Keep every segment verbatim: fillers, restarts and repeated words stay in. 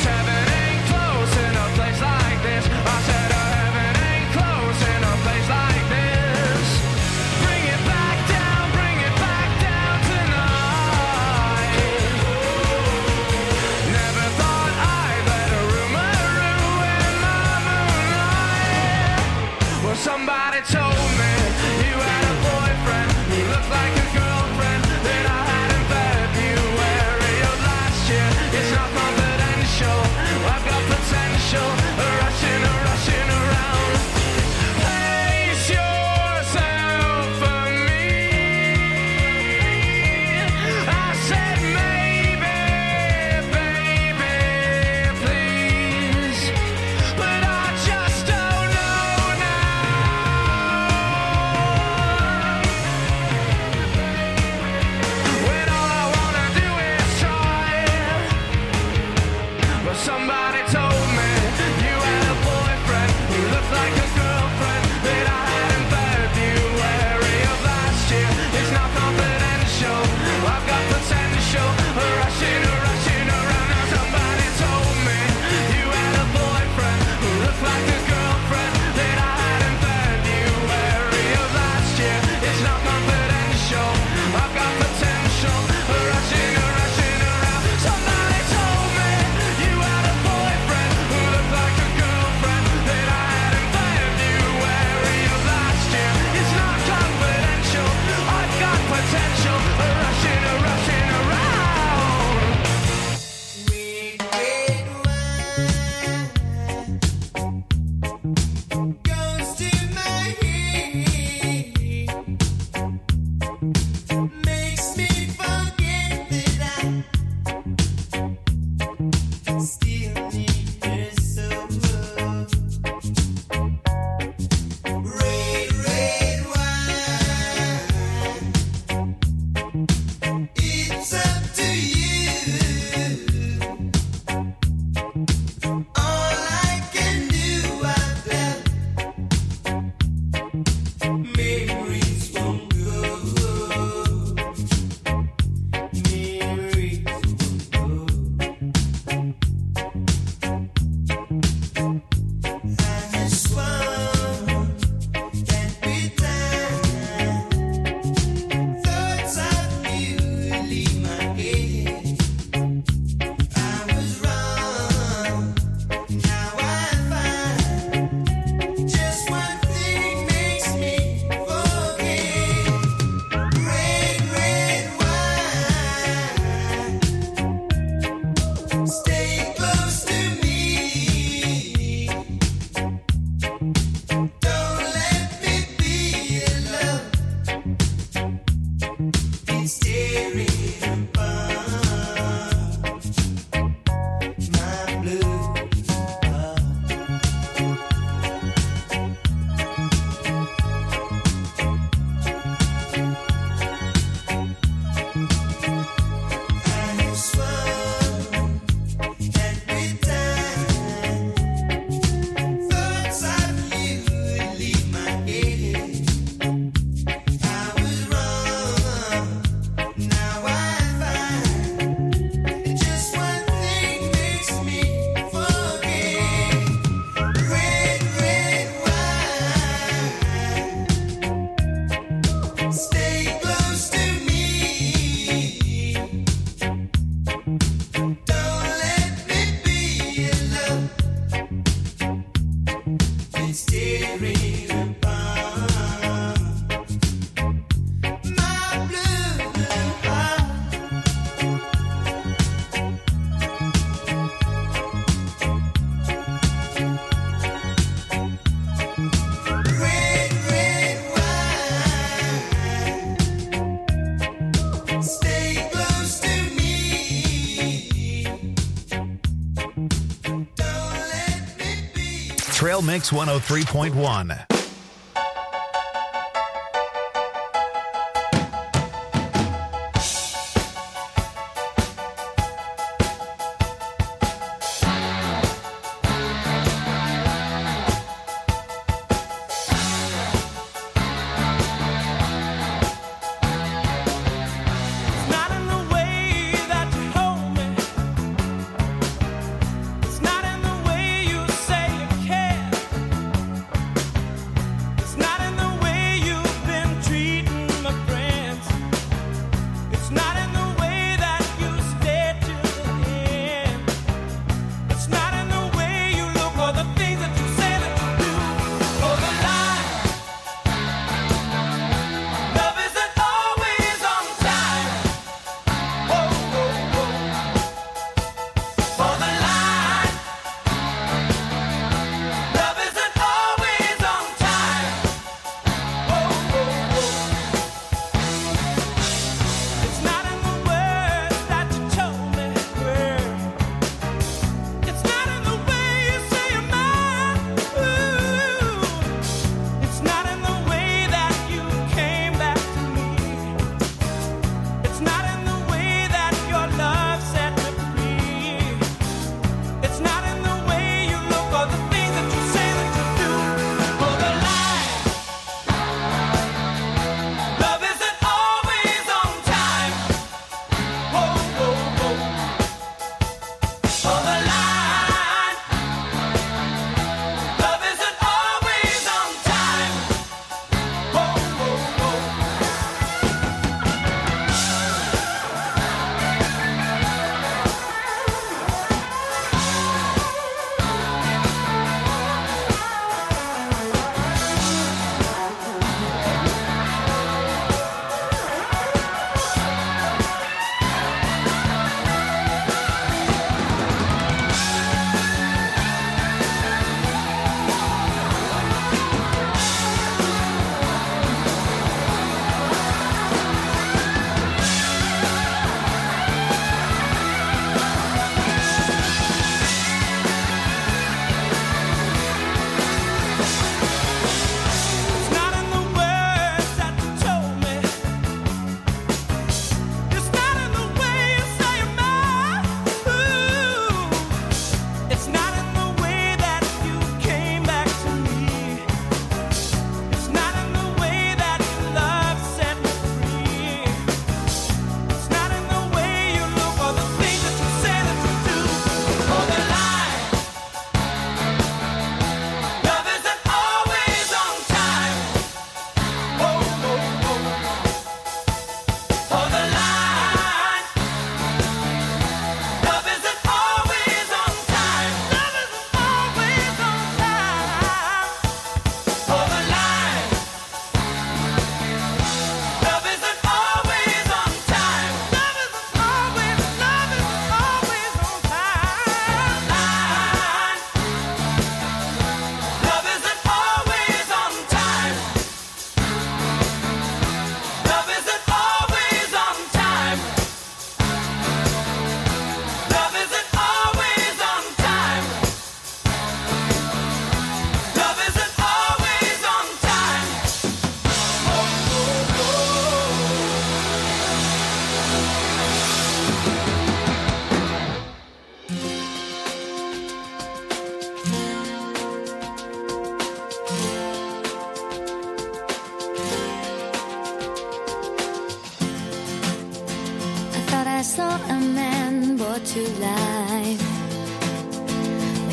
Trail Mix one oh three point one.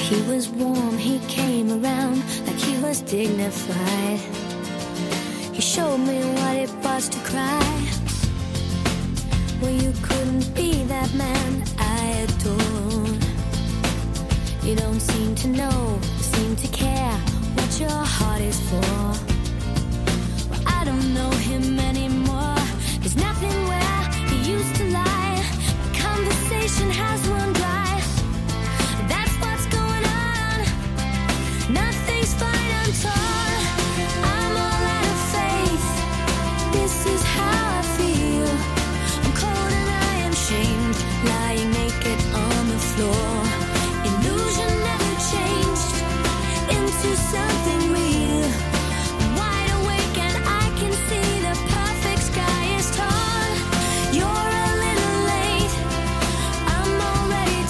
He was warm, he came around like he was dignified. He showed me what it was to cry. Well, you couldn't be that man I adored. You don't seem to know, seem to care what your heart is for. Well, I don't know him anymore. There's nothing where he used to lie. The conversation has run dry. That's what's going on. Nothing's fine, I'm torn. I'm all out of faith. This is how I feel. I'm cold and I am shamed, lying naked on the floor. Illusion never changed into something real. I'm wide awake and I can see the perfect sky is torn. You're a little late, I'm already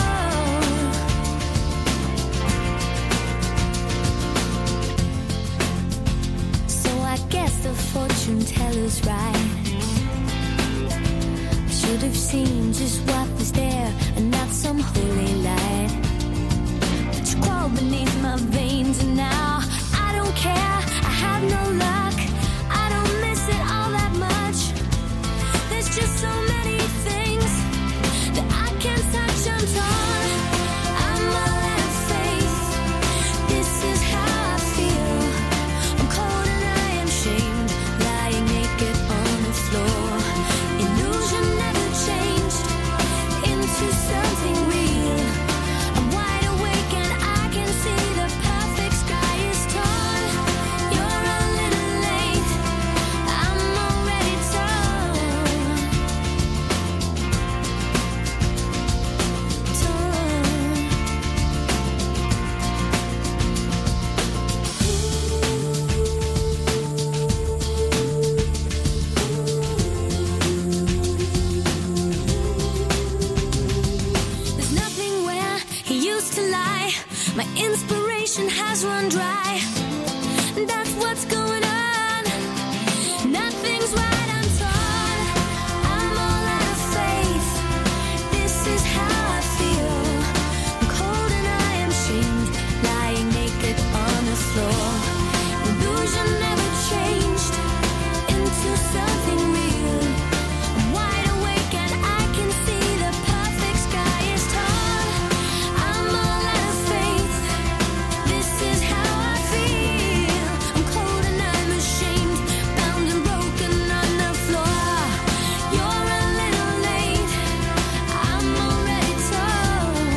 torn. So I guess the fortune teller's right. I should have seen just what was there and not some holy light. But you crawl beneath my veins and now I don't care, I have no luck. I don't miss it all that much. There's just so many things that I can't touch. I'm torn, I'm all out of faith. This is how I feel. I'm cold and I am shamed, lying naked on the floor. Illusion never changed into something real. I'm wide awake and I can see the perfect sky is torn. You're a little late, I'm already torn. There's nothing where he used to lie. My inspiration has run dry. That's what's going on. Nothing's right, I'm torn. I'm all out of faith. This is how I feel. I'm cold and I am shamed, lying naked on the floor. Illusion never changed into something real. I'm wide awake and I can see the perfect sky is torn. I'm all out of faith. This is how I feel. I'm cold and I'm ashamed, bound and broken on the floor. You're a little late, I'm already torn.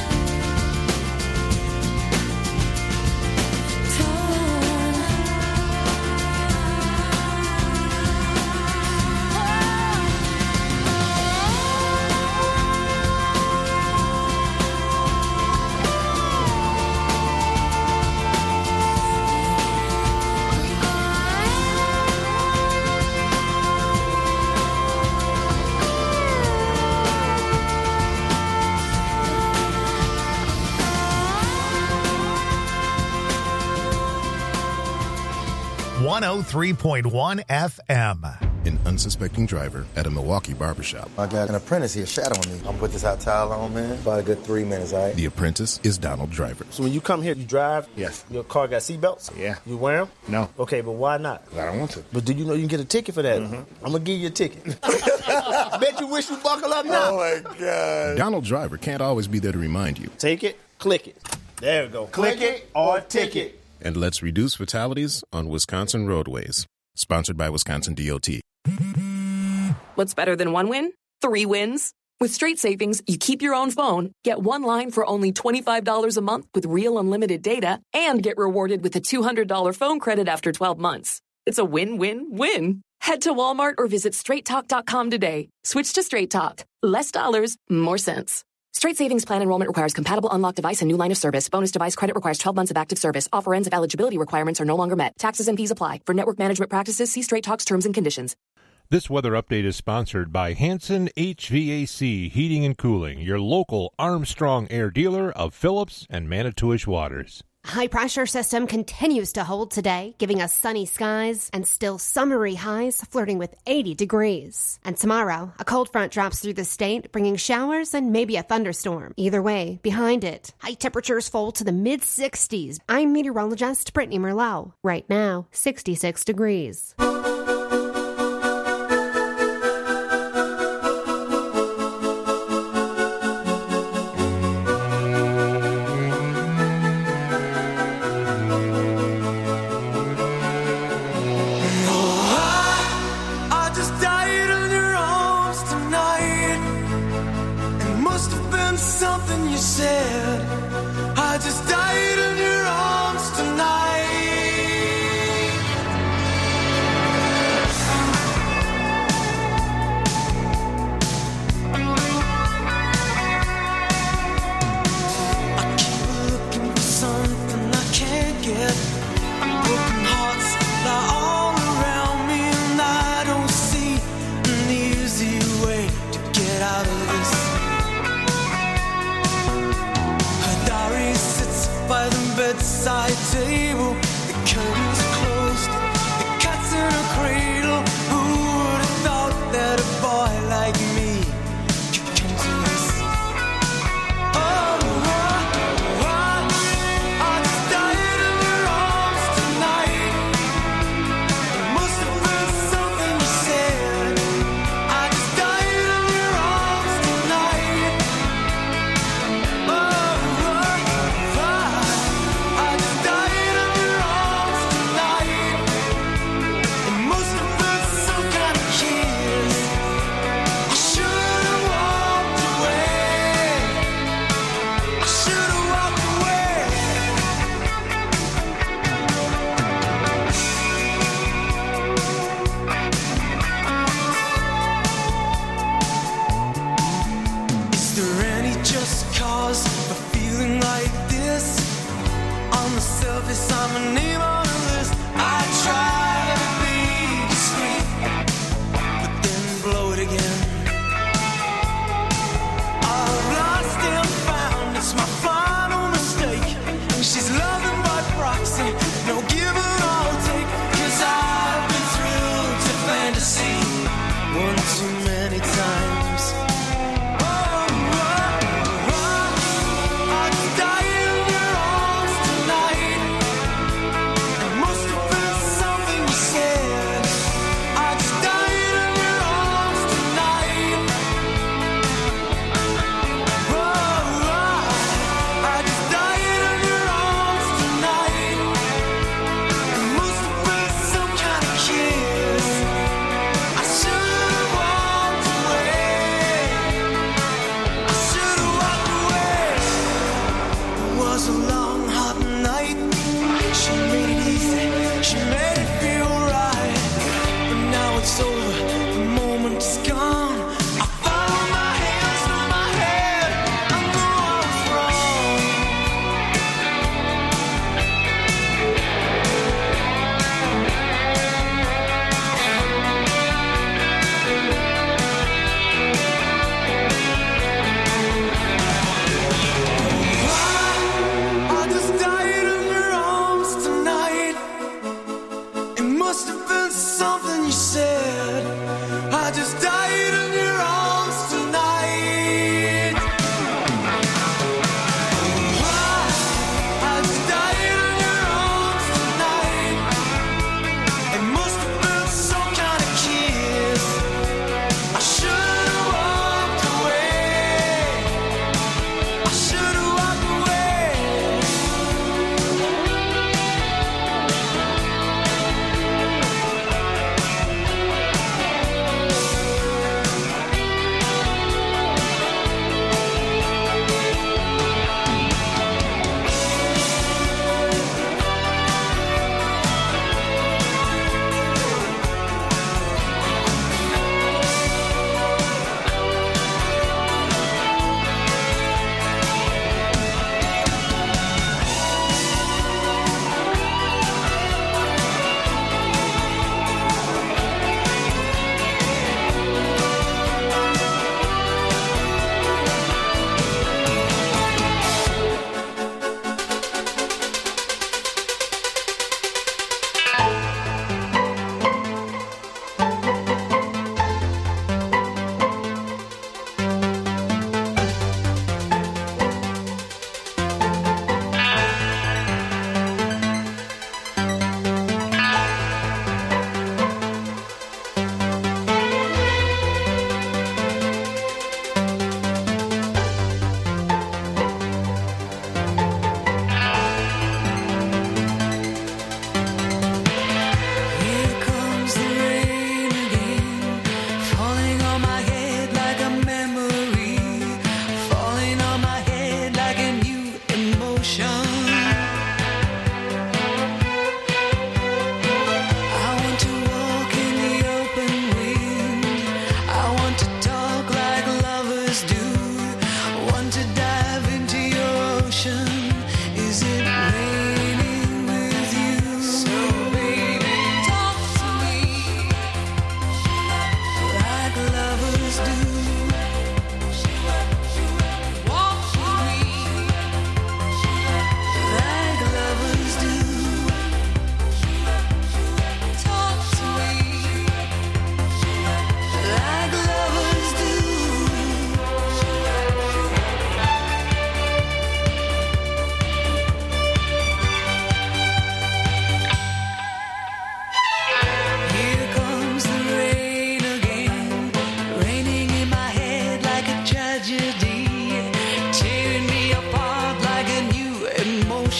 one oh three point one F M. An unsuspecting driver at a Milwaukee barbershop. I got an apprentice here shadowing me. I'm gonna put this hot towel on, man. About a good three minutes, all right? The apprentice is Donald Driver. So when you come here, you drive? Yes. Your car got seatbelts? Yeah. You wear them? No. Okay, but why not? I don't want to. But do you know you can get a ticket for that? Mm-hmm. I'm gonna give you a ticket. Bet you wish you buckle up now. Oh, my God. Donald Driver can't always be there to remind you. Take it, click it. There we go. Click it or ticket. And let's reduce fatalities on Wisconsin roadways. Sponsored by Wisconsin D O T. What's better than one win? Three wins. With Straight Savings, you keep your own phone, get one line for only twenty-five dollars a month with real unlimited data, and get rewarded with a two hundred dollars phone credit after twelve months. It's a win-win-win. Head to Walmart or visit straight talk dot com today. Switch to Straight Talk. Less dollars, more sense. Straight Savings Plan enrollment requires compatible unlocked device and new line of service. Bonus device credit requires twelve months of active service. Offer ends if eligibility requirements are no longer met. Taxes and fees apply. For network management practices, see Straight Talk's terms and conditions. This weather update is sponsored by Hanson H V A C Heating and Cooling, your local Armstrong Air dealer of Phillips and Manitowish Waters. A high-pressure system continues to hold today, giving us sunny skies and still summery highs flirting with eighty degrees. And tomorrow, a cold front drops through the state, bringing showers and maybe a thunderstorm. Either way, behind it, high temperatures fall to the mid-sixties. I'm meteorologist Brittany Merlot. Right now, sixty-six degrees. Bedside table, the curtains closed, the cat's in a cradle. Who would have thought that a boy like me could come to this? Oh, oh, oh, I just died in your arms tonight. It must have been something you said. I just died in your arms tonight. Oh, oh, oh. I just died in your arms tonight. It must have been some kind of kiss. I should have walked away. I should have walked away. Is there any just cause for feeling like this? On the surface, I'm a name on a list. I try to be discreet, but then blow it again. I've lost and found, it's my final mistake. She's loving by proxy, no give and I'll take. Cause I've been thrilled to fantasy one too many times. Oh, oh, oh, I just died in your arms tonight. It must have been something you said. I just died in your arms tonight. Oh, oh, I just died in your arms tonight. It must have been some kind of kiss. I should have walked away. I should have walked away. It was a long, hot night. She made it easy. She made it feel right. But now it's over. The moment is gone. I follow my hands through my head. I know I was wrong. I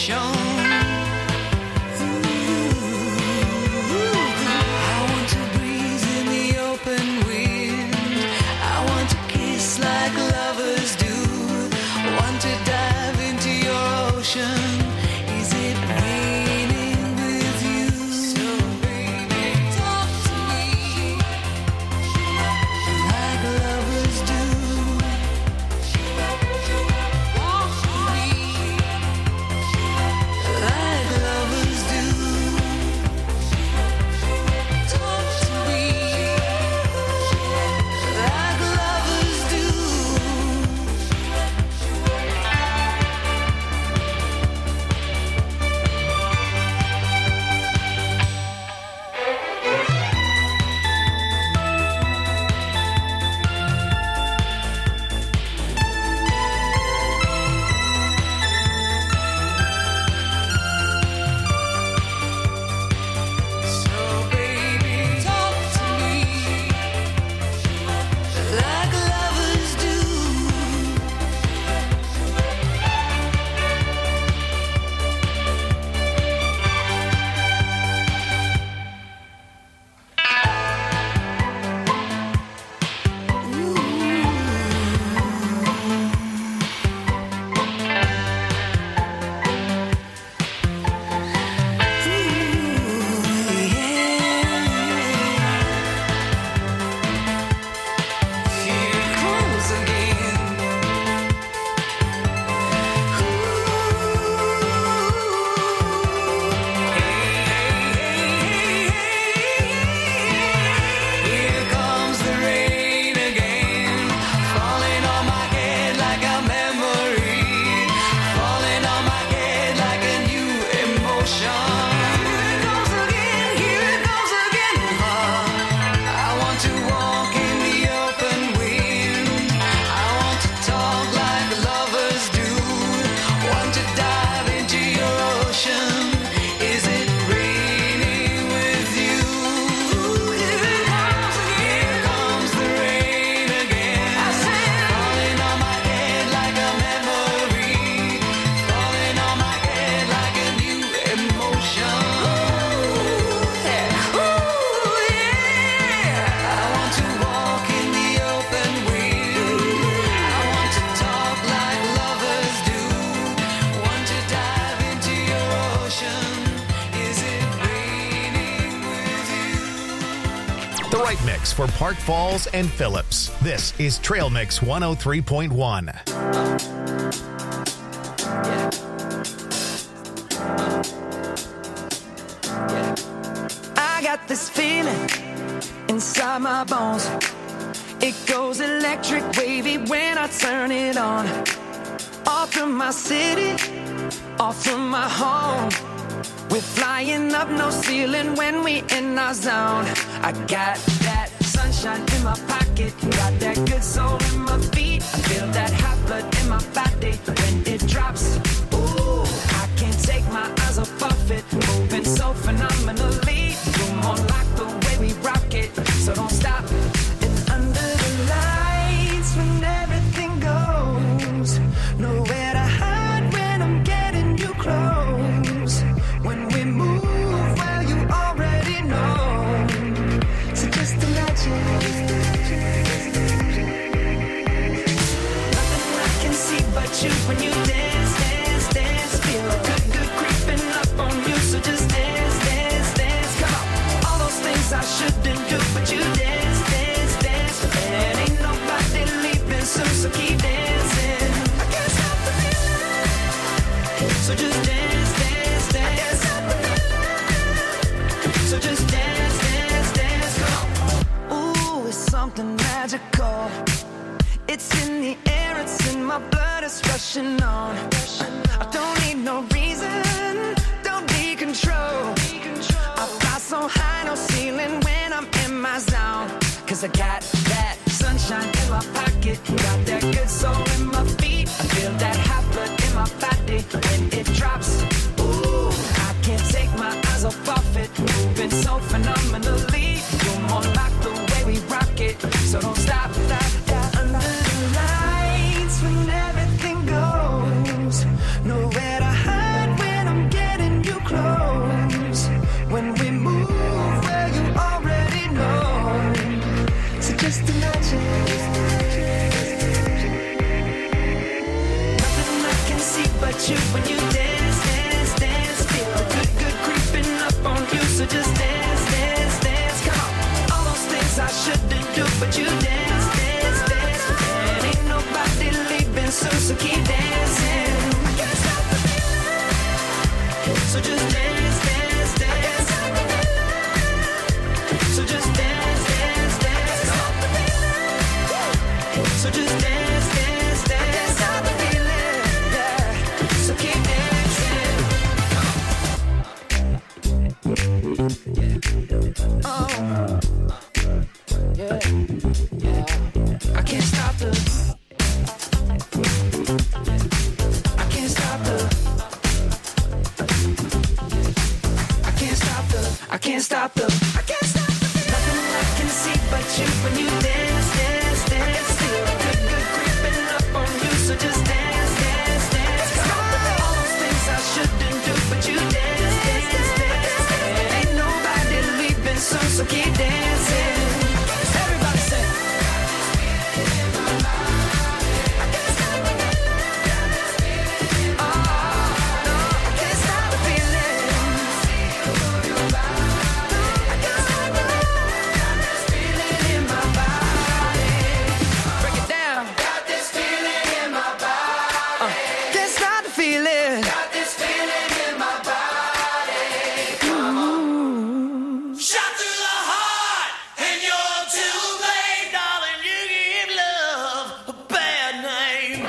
emotion. I want to breathe in the open wind. I want to kiss like lovers do. Want to dive into your ocean. Is it raining with you? So baby, talk to me like lovers do. Walk with me like lovers do. Talk to me like lovers do. So baby, talk to me like lovers do. Here it comes again. Here comes the rain again, falling on my head like a memory, falling on my head like a new emotion. Here it goes again, here it goes again. I want to walk in the open wind. I want to talk like lovers do. Want to dive into your ocean. Is it raining with you? Here it comes again. Here comes the rain again. I said, falling on my head like a memory, falling on my head like a new emotion. Yeah. Ooh, yeah. I want to walk in the open wind. I want to talk like lovers do. Want to dive into your ocean. Is it raining with you? The right mix for Park Falls and Phillips. This is Trail Mix one oh three point one. I got this feeling inside my bones. It goes electric wavy when I turn it on. Off from my city, off from my home. We're flying up, no ceiling when we in our zone. I got that sunshine in my pocket, got that good soul in my feet. I feel that hot blood in my body when it drops. Ooh, I can't take my eyes off of it, moving so phenomenally. You're more like the way we rock it, so don't stop. And under the lights when everything goes, nowhere to hide when I'm getting you close. When we move, well, you already know. So just imagine. Nothing I can see but you when you dance, dance, dance. Feel good, good creeping up on you. So just dance, dance, dance. Come on. All those things I shouldn't do, but you dance, dance, dance. And ain't nobody leaving soon, so keep dancing. I can't stop the feeling. So just dance, dance, dance. I can't stop the feeling. So just dance, dance, dance. Come on. Ooh, it's something magical. It's in the air, it's in my blood, it's rushing on. I don't need no reason, don't be control. I fly so high, no ceiling when I'm in my zone. Cause I got that sunshine in my pocket, got that good soul in my feet. I feel that hot blood in my body when it drops. Ooh, I can't take my eyes off of it, moving so phenomenally. You're more like the way we rock it, so don't stop, stop, stop. Under the lights when everything goes, nowhere to hide when but you when you dance, dance, dance. Feel the good, good creeping up on you, so just dance, dance, dance. Come on, all those things I shouldn't do, but you dance, dance, dance. And ain't nobody leaving soon, so keep dancing. I can't stop the feeling, so just dance, dance, dance. So just dance, dance, dance. So just dance, dance, dance. Stop the feeling, yeah. So keep dancing. Oh, yeah, yeah. I can't stop the. I can't stop the. I can't stop the. I can't stop the. I can't stop the. Nothing I can see but you when you dance, dance, dance. Feel good, good creeping up on you, so just dance, dance, dance. All those things I shouldn't do, but you dance, dance, dance. Ain't nobody leaving soon, so keep dancing. Everybody say. I can't stop the feeling. Oh, no, I can't stop the feeling. I can't stop the feeling in my body. Break it down. Got this feeling in my body. Uh, can't stop the feeling. Got this feeling in my body. Ooh. Shot through the heart, and you're too late, darling. You give love a bad name.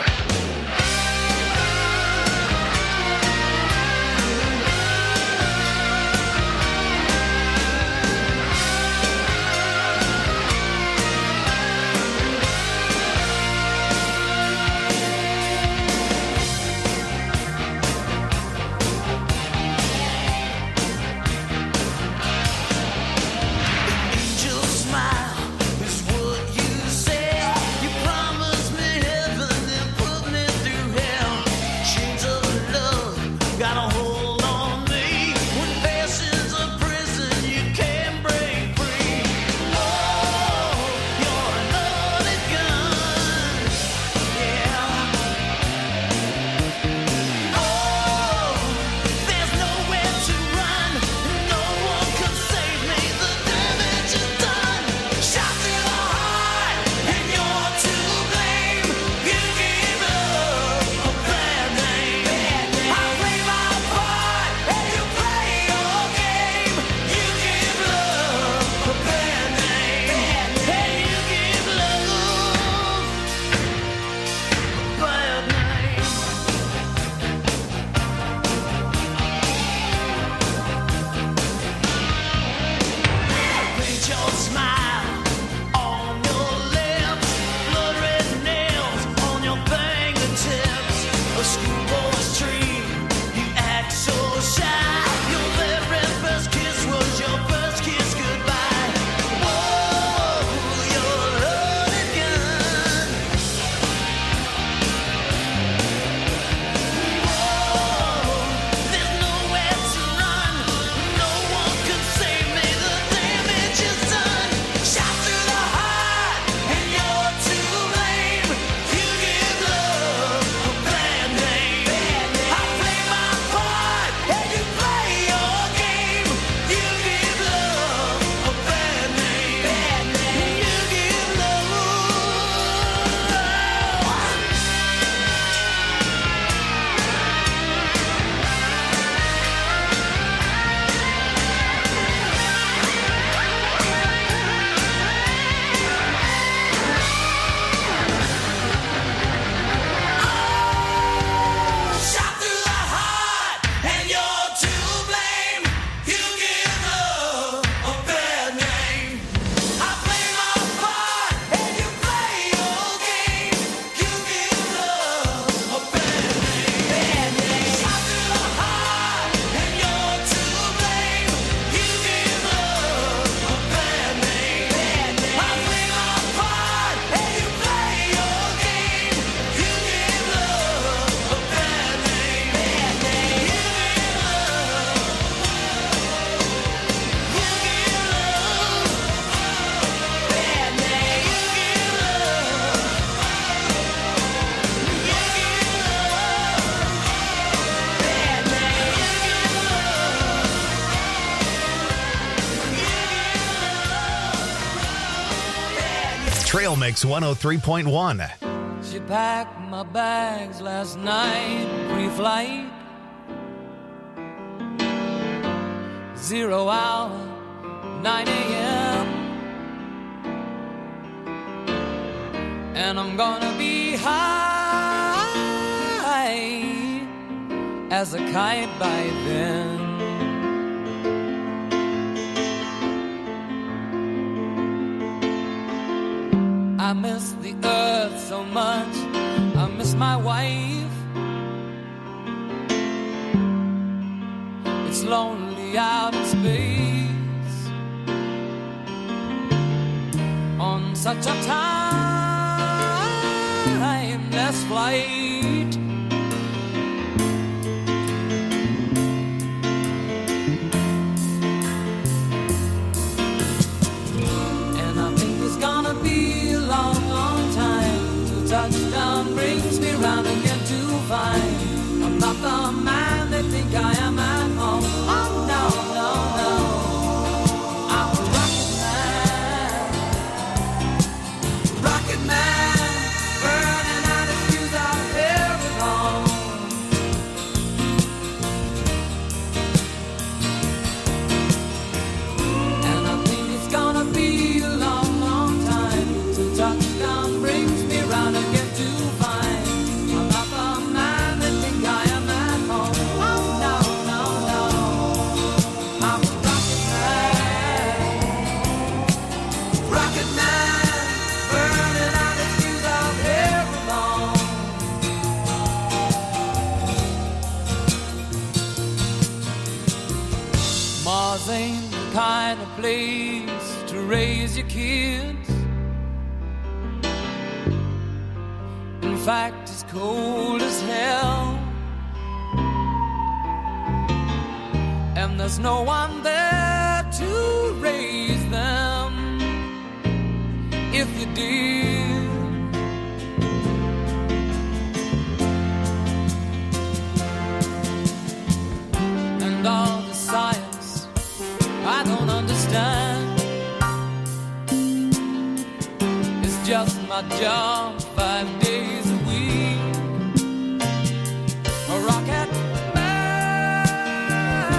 Trail Mix one oh three point one. She packed my bags last night, pre-flight. Zero hour, nine a.m. And I'm gonna be high as a kite by then. I miss the earth so much, I miss my wife. It's lonely out in space on such a timeless flight. And I think it's gonna be a long, long time till touchdown brings me round again to find I'm not the man they think I am at home. Oh no, no, no, I'm a rocket man, rocket man, burning out his fuse out here alone. And I think it's gonna be a long, long time till touchdown brings me round again to find I'm not the man they think I am at home. Oh no, no, no, I'm a rocket man, rocket man, burning out his fuse out here alone. Mars ain't the kind of place to raise your kids. In fact, it's cold as hell. And there's no one there to raise them if you did. And all the science I don't understand. It's just my job five days a week. A rocket man,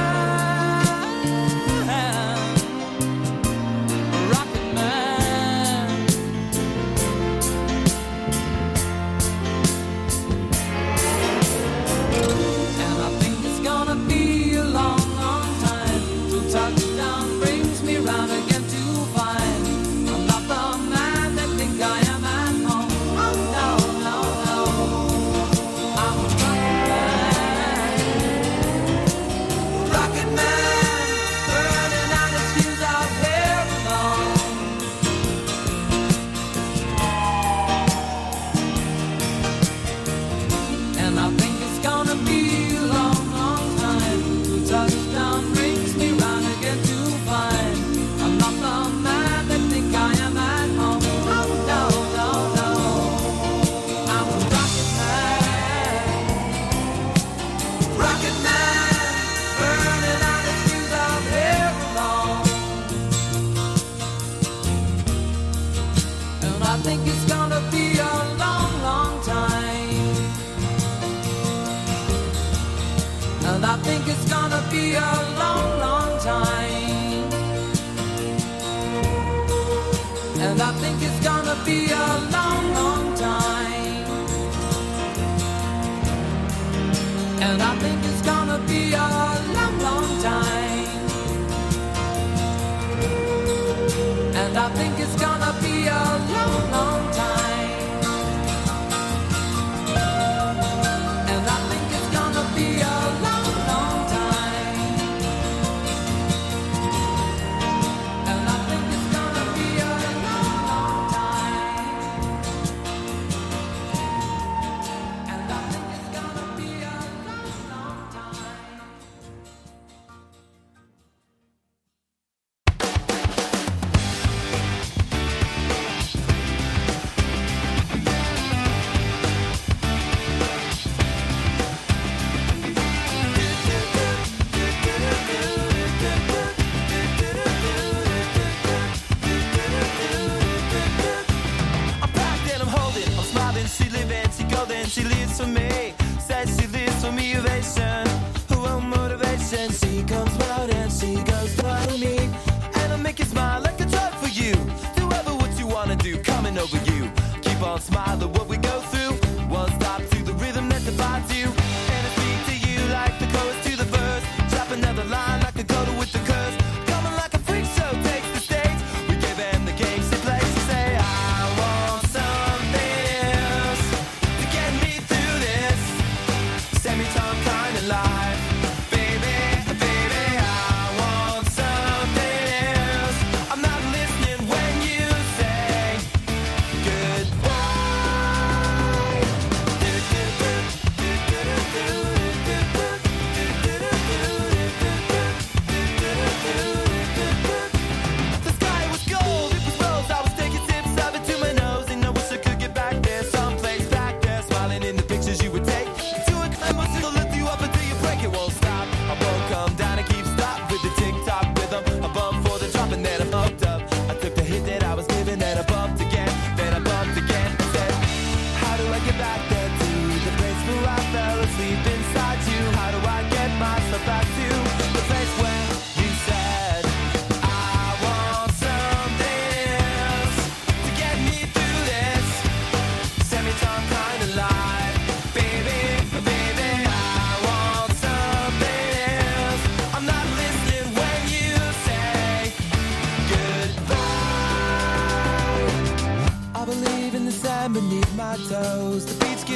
a rocket man. And I think it's gonna be a long, long time till touchdown brings me round again to find I'm not the man they think I am at home. Oh no, no, no, I'm a rocket man, rocket man, burning out his fuse out here alone. And I think it's gonna be a long, long time till touchdown brings me round again to find I'm not the man they think I am at home. Oh no, no, no, I'm a rocket man, rocket man, burning out his fuse out here alone. And I think it's gonna be a long, long time. And I think it's gonna be a long, long time. And I think it's gonna be a long, long time. And I think it's gonna be a long, long time. And I think it's gonna be a long, long time. And I think it's gonna be a long, long time. And I think it's gonna be a long, long time. And I think it's gonna be a long, long time.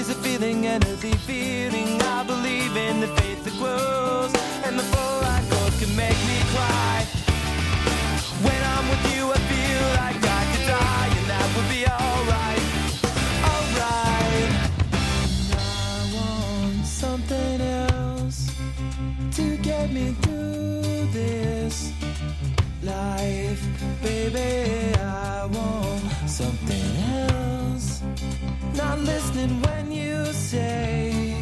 is a feeling, an earthly feeling. I believe in the faith that grows, and the full light goes can make me cry. When I'm with you, I feel like I could die, and that would be alright, alright. I want something else to get me through this life, baby. I want something else. Not listening when you say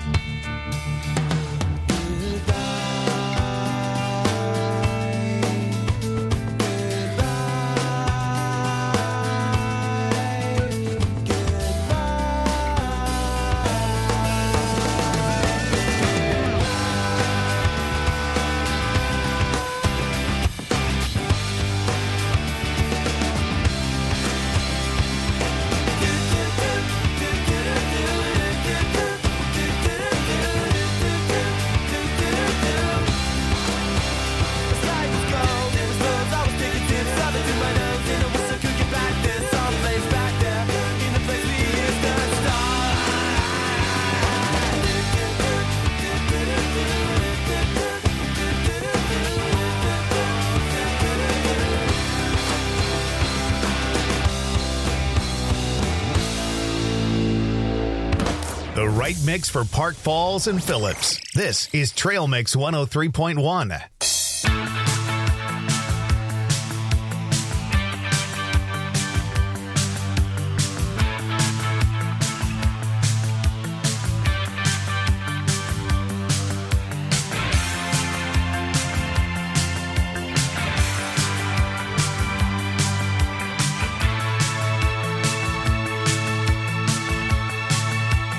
The right mix for Park Falls and Phillips. This is Trail Mix one oh three point one.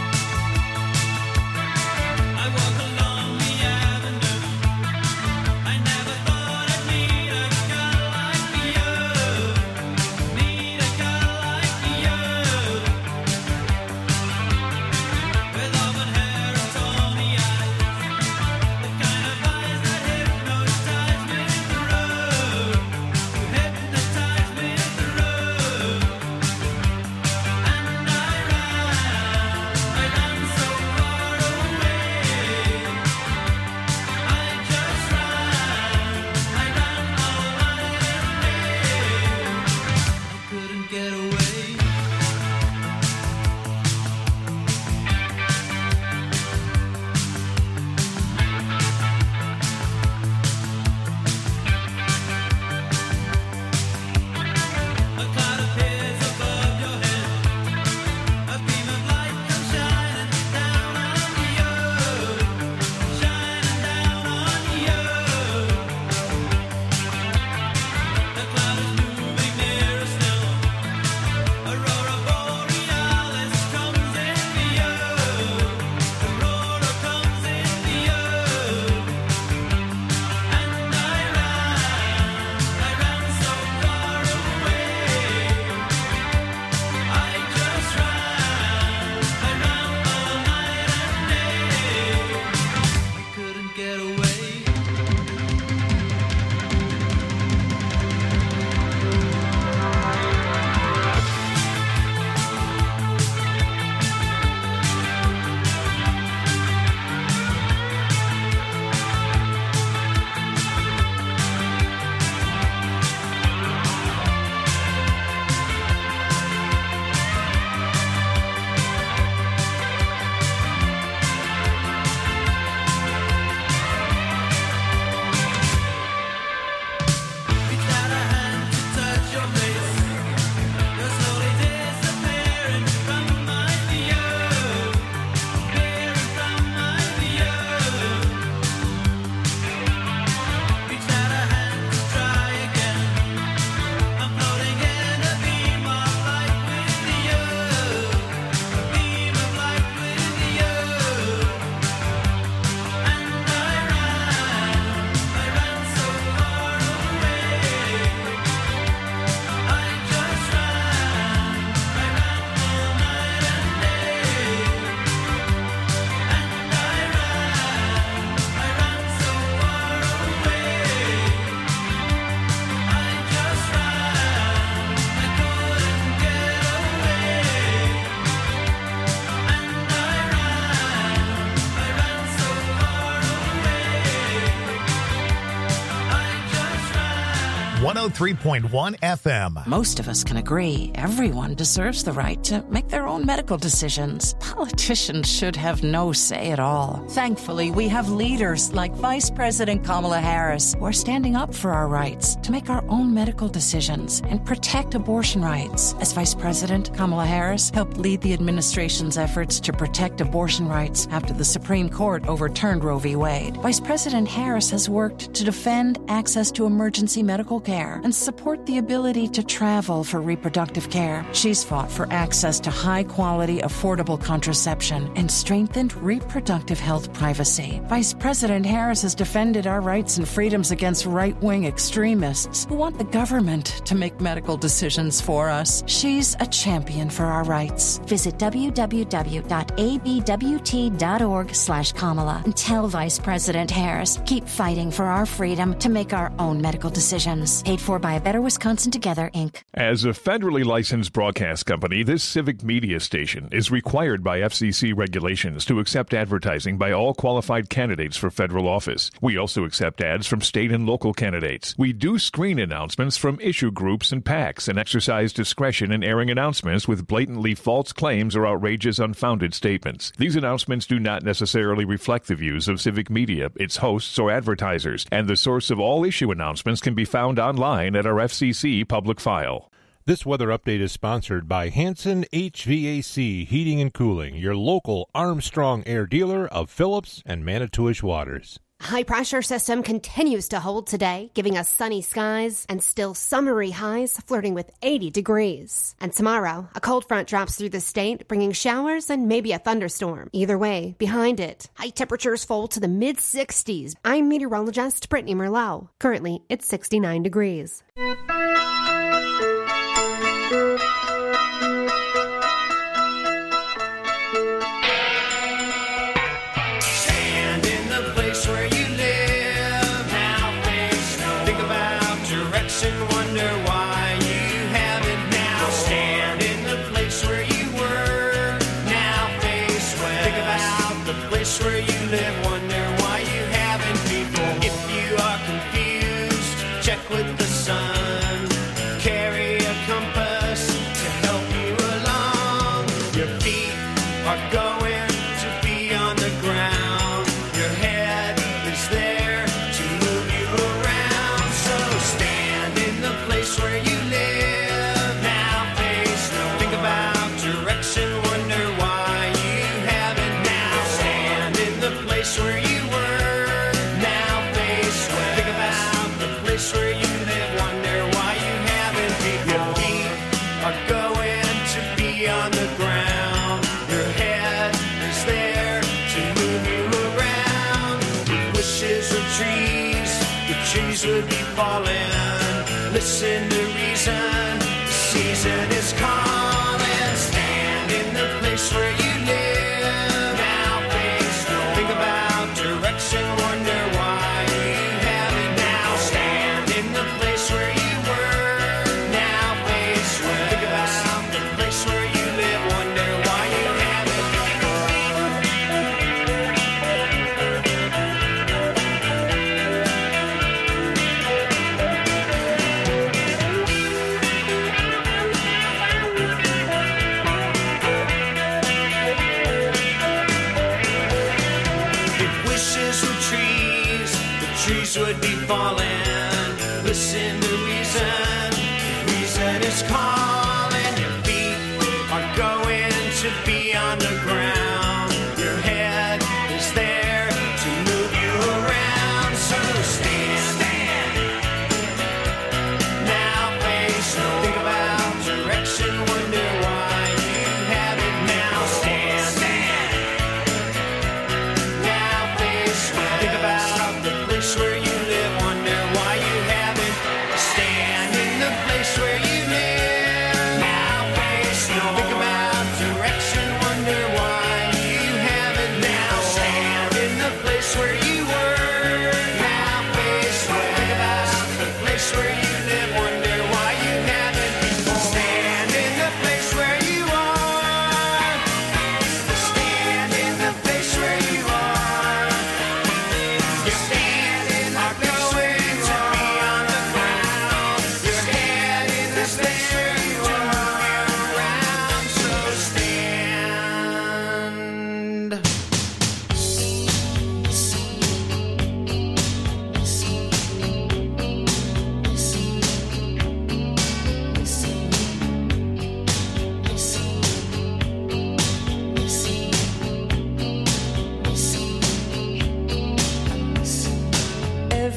I walk along the avenue. one oh three point one F M. Most of us can agree everyone deserves the right to make their own medical decisions. Politicians should have no say at all. Thankfully, we have leaders like Vice President Kamala Harris who are standing up for our rights to make our own medical decisions and protect abortion rights. As Vice President, Kamala Harris helped lead the administration's efforts to protect abortion rights after the Supreme Court overturned Roe v. Wade. Vice President Harris has worked to defend access to emergency medical care and support the ability to travel for reproductive care. She's fought for access to high-quality, affordable contraception and strengthened reproductive health privacy. Vice President Harris has defended our rights and freedoms against right-wing extremists who want the government to make medical decisions for us. She's a champion for our rights. Visit w w w dot a b w t dot org slash Kamala and tell Vice President Harris, keep fighting for our freedom to make our own medical decisions. Paid for by A Better Wisconsin Together, Incorporated. As a federally licensed broadcast company, this civic media station is required by F C C regulations to accept advertising by all qualified candidates for federal office. We also accept ads from state and local candidates. We do screen announcements from issue groups and PACs and exercise discretion in airing announcements with blatantly false claims or outrageous, unfounded statements. These announcements do not necessarily reflect the views of civic media, its hosts, or advertisers, and the source of all issue announcements can be found online at our F C C public file. This weather update is sponsored by Hanson H V A C Heating and Cooling, your local Armstrong Air dealer of Phillips and Manitowish Waters. High-pressure system continues to hold today, giving us sunny skies and still summery highs flirting with eighty degrees. And tomorrow, a cold front drops through the state, bringing showers and maybe a thunderstorm. Either way, behind it, high temperatures fall to the mid-sixties. I'm meteorologist Brittany Merlot. Currently, it's sixty-nine degrees. Where you live, wonder why you haven't people. If you are confused, check with the sun. Carry a compass to help you along. Your feet are going to be on the ground. Your head is there to move you around. So stand in the place where you live. Now face no. Think about direction, wonder why you haven't now. Stand in the place where you were. Now face where. Think about the place where you live, wonder why you haven't. Your feet are going to be on the ground. Your head is there to move you around. With wishes of trees, the trees would be falling. Listen to reason, the season is calling. Stand in the place where you live. Now face no. Think about direction, wonder why you haven't now. Stand in the place where you were. Now face where. Think about the place where you live, wonder why you haven't. If wishes were trees, the trees would be falling. Listen to reason, reason is calling. Your feet are going to be on the ground. Your head is there to move you around. So stand, stand. Now face no. Think about direction, wonder why you haven't now. Stand, stand. Now face where. Think about the place where you live, wonder why you haven't.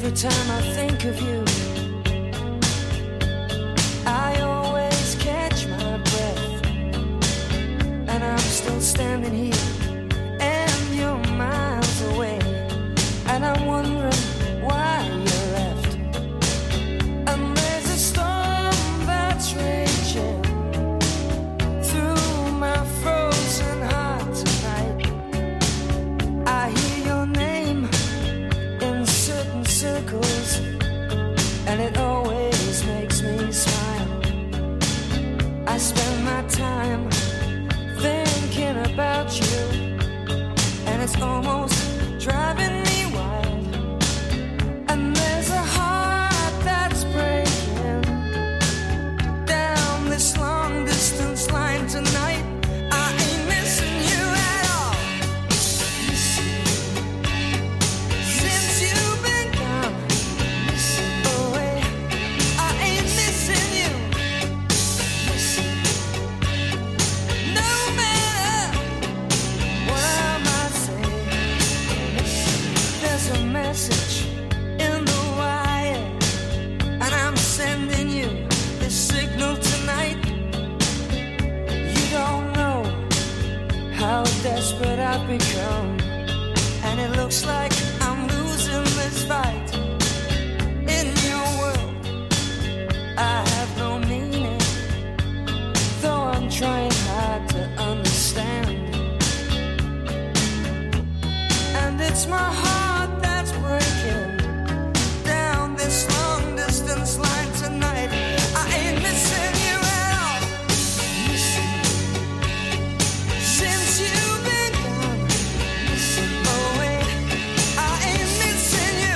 Every time I think of you, I always catch my breath, and I'm still standing here, and you're miles away, and I'm wondering why you left. And there's a storm that's raging through my frozen heart tonight. I hear your name in certain circles, and it always makes me smile. I spend my time thinking about you, and it's almost driving me wild. And there's a heart that's breaking down this long distance line tonight. I ain't missing you at all. Since you've been gone away, I ain't missing you. No matter what I might say, there's a message in the wire, and I'm sending you this signal tonight. You don't know how desperate I've become, and it looks like I'm losing this fight. In your world, I have no meaning, though I'm trying hard to understand. And it's my heart that's breaking down this long distance line tonight. I ain't missing you at all. Since you've been gone away, I ain't missing you.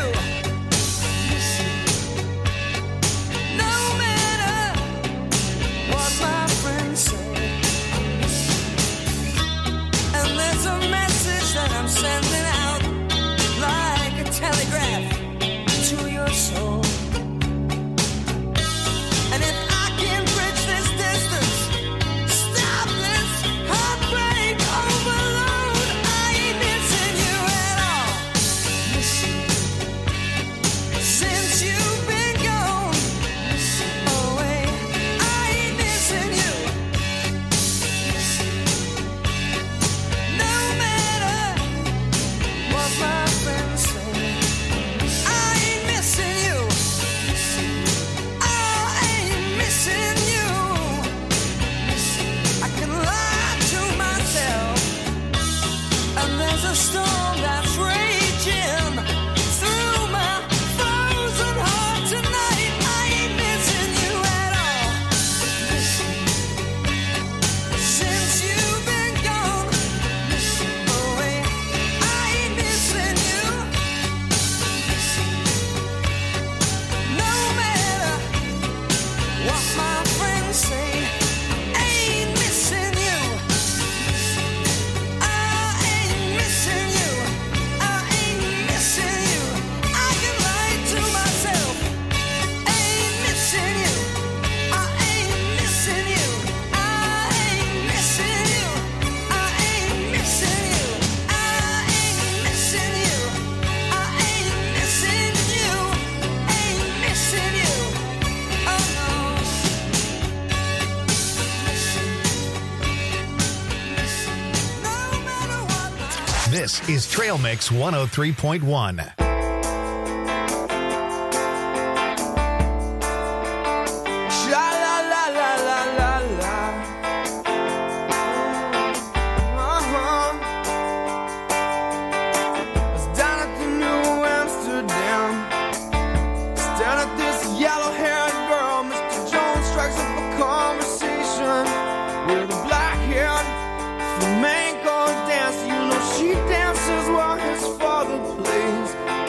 No matter what my friends say. And there's a message that I'm sending out like a telegraph to your soul. And if I can bridge this distance, stop this heartbreak overload, I ain't missing you at all. Since you've been gone away, I ain't missing you. No matter what my friends say, I ain't missing you. I ain't missing you. I can lie to myself, and there's a storm that's raging through my frozen heart tonight. I ain't missing you at all. Since you've been gone away, I ain't missing you. No matter what my friends say, I ain't missing you. I ain't missing you. I ain't missing you. I can lie to myself. I ain't missing you. I ain't missing you. I ain't missing you. I ain't missing you. I ain't missing you. I ain't missing you. Ain't missing you. Oh no. No matter what. This is Trail Mix one oh three point one. Sha la la la la la la. Uh-huh. I was down at the New Amsterdam, staring at this yellow-haired girl. Mister Jones strikes up a conversation with a black-haired flamenco dancer. You know she dances while his father plays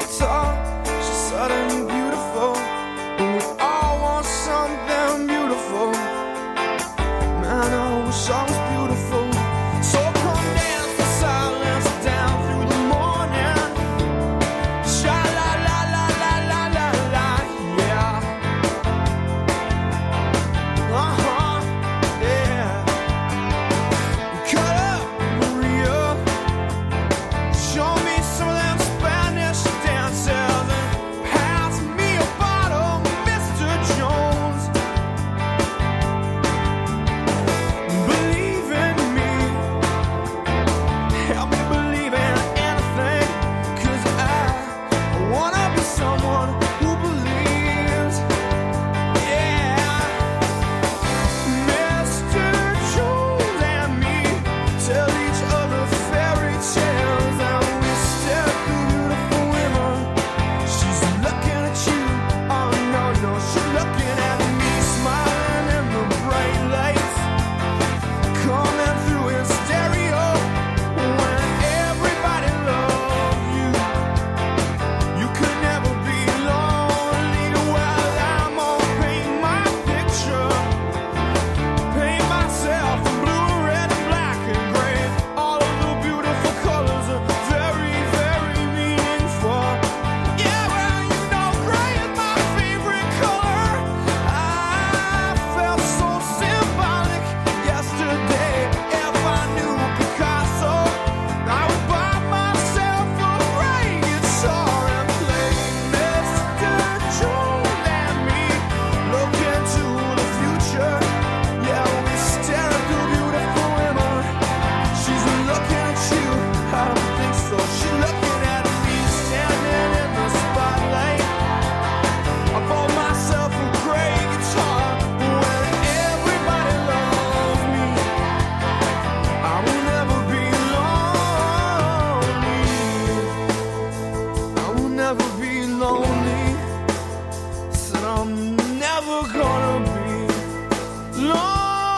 never be lonely. Said I'm never gonna be lonely.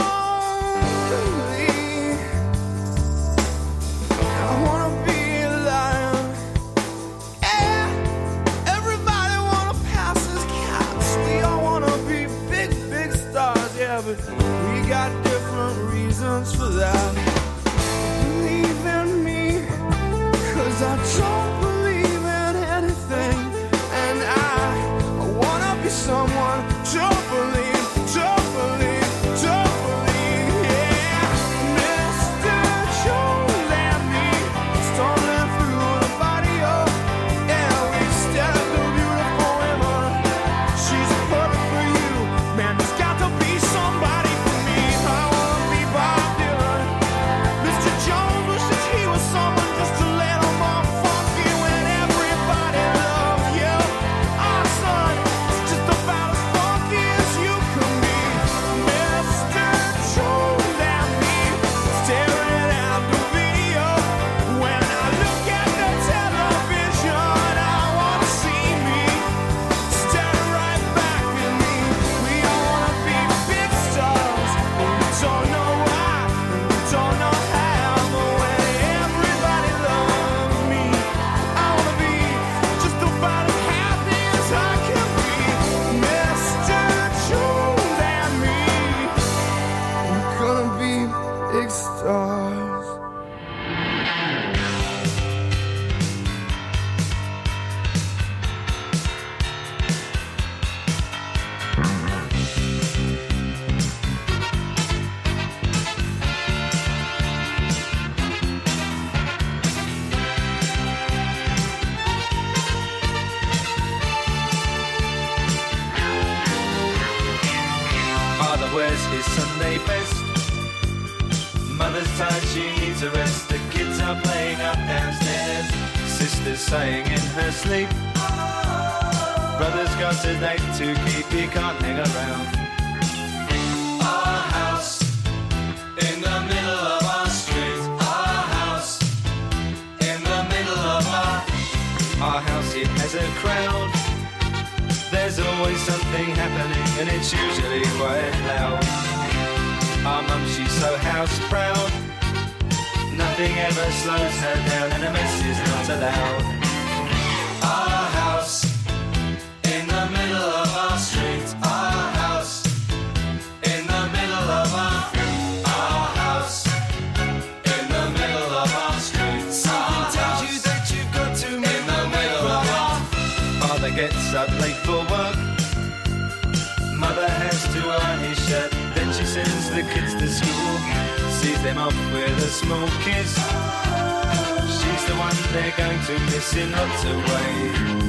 I wanna be a lion. Yeah, everybody wanna pass as cats. We all wanna be big, big stars. Yeah, but we got different reasons for that. Believe in me, 'cause I don't believe in anything. And I, I wanna be someone to believe, to believe, to believe. Yeah, Mister Jones and me, storming through the barrio. Yeah, we stare at the beautiful women. She's perfect for you. Man, there's got to be somebody for me. I wanna be Bob Dylan. Mister Jones wishes he was someone just to let him off funky when everybody loves you. Our son is just about as funky as you can be. Mister Jones and me, staring at the video. When I look at the television, I wanna see me staring right back at me. We all wanna be big stars, but we don't know why, and we don't know how. But when everybody loves me, I wanna be just about as happy as I can be. Mister Jones and me, we're gonna be big stars. Father wears his Sunday best. Mother's tired, she needs a rest. The kids are playing up downstairs. Sister's saying in her sleep, brother's got a date to keep, he can't hang around. Our house in the middle of our street. Our house in the middle of our Our house, it has a crowd. There's always something happening and it's usually quite loud. Our mum, she's so house proud. Nothing ever slows her down and a mess is not allowed. Our house in the middle of our street. Our house in the middle of our Our house in the middle of our street. Something tells you that you've got to meet in the middle of our Father gets up late for work. Mother has to iron his shirt. Then she sends the kids to school, sees them off with a small kiss. She's the one they're going to miss in lots of ways.